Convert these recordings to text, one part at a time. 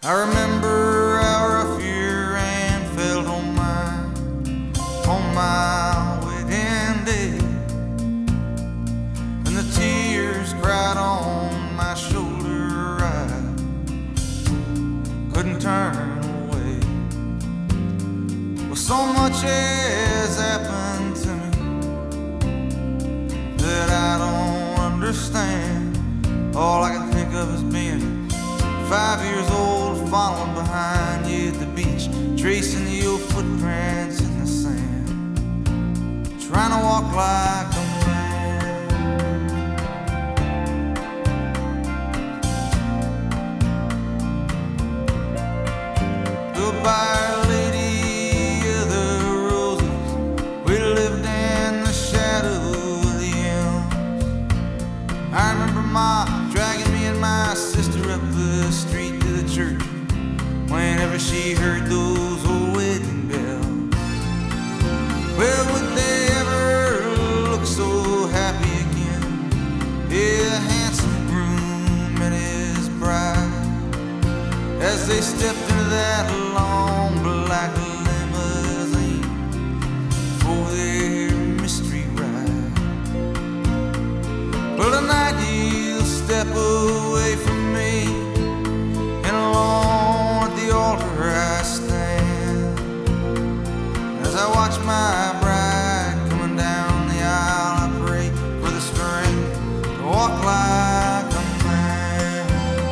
I remember how rough your hand felt on my wedding day, and the tears cried on my shoulder. I couldn't turn away. Well, so much has happened to me that I don't understand. All I can think of is being 5 years old, following behind you at the beach, tracing your footprints in the sand, trying to walk like a man. Goodbye, lady of the roses. We lived in the shadow of the elms. I remember Ma dragging me and my sister up the street to the church whenever she heard those old wedding bells. Well, would they ever look so happy again? Yeah, a handsome groom and his bride, as they stepped into that long black limousine for their mystery ride. Well, tonight you'll step away from me, and alone at the altar I stand, as I watch my bride coming down the aisle. I pray for the strength to walk like a man.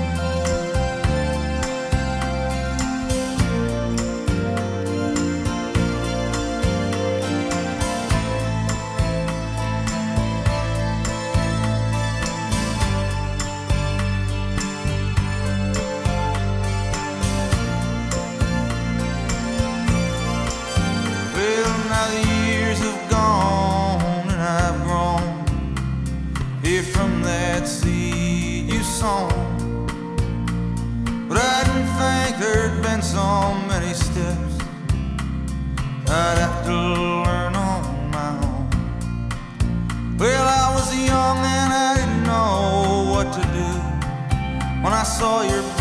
Well, now the years have gone and I've grown here from that seed you sown. But I didn't think there'd been so many steps I'd have to learn on my own. Well, I was young and I didn't know what to do when I saw your